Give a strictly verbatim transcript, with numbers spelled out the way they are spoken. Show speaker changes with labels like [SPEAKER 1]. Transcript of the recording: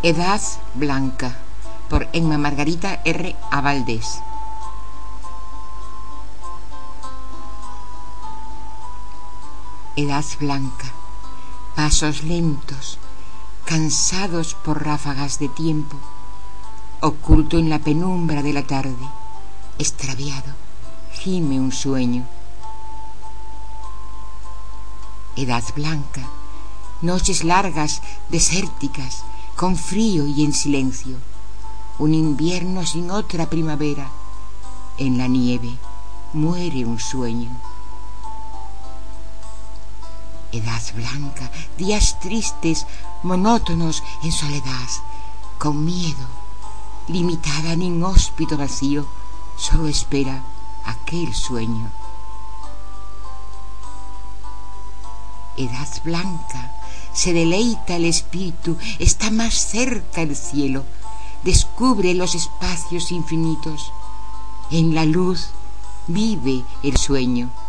[SPEAKER 1] Edad Blanca, por Emma Margarita R. A. Valdés. Edad blanca, pasos lentos, cansados por ráfagas de tiempo, oculto en la penumbra de la tarde, extraviado, gime un sueño. Edad blanca, noches largas, desérticas, con frío y en silencio, un invierno sin otra primavera, en la nieve muere un sueño. Edad blanca, días tristes, monótonos en soledad, con miedo, limitada en inhóspito vacío, solo espera aquel sueño. Edad blanca, se deleita el espíritu, está más cerca el cielo, descubre los espacios infinitos, en la luz vive el sueño.